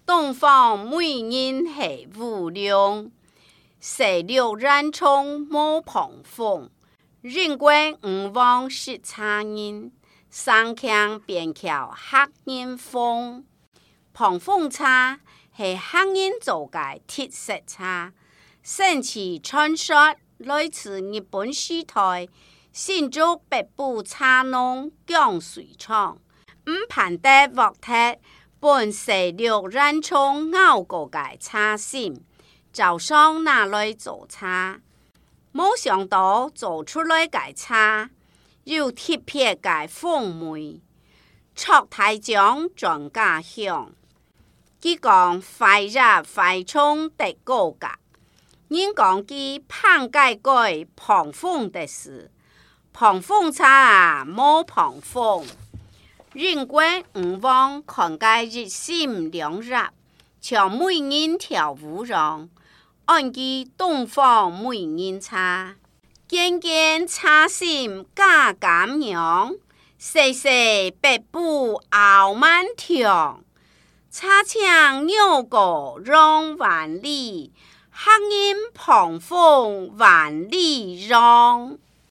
东方美人系无量，石榴染葱莫旁风。人归五望是茶人，上腔边桥黑人风。旁风茶是黑人做嘅特色茶，神奇传说来自日本时代。新竹北部茶农江水廠，盘得獲得本石榴染葱熬過嘅茶芯，就想拿來做茶。冇想到做出來嘅茶有特別嘅風味，卓大獎專家香。佢講快入快沖的高價，人講佢胖改改旁風的事。旁風茶冇旁風，人歸五望看介熱心涼熱，像美人跳舞樣，按記東方美人茶，件件茶心加減樣，細細白布熬滿條，茶槍扭過讓萬里，黑人旁風萬里讓。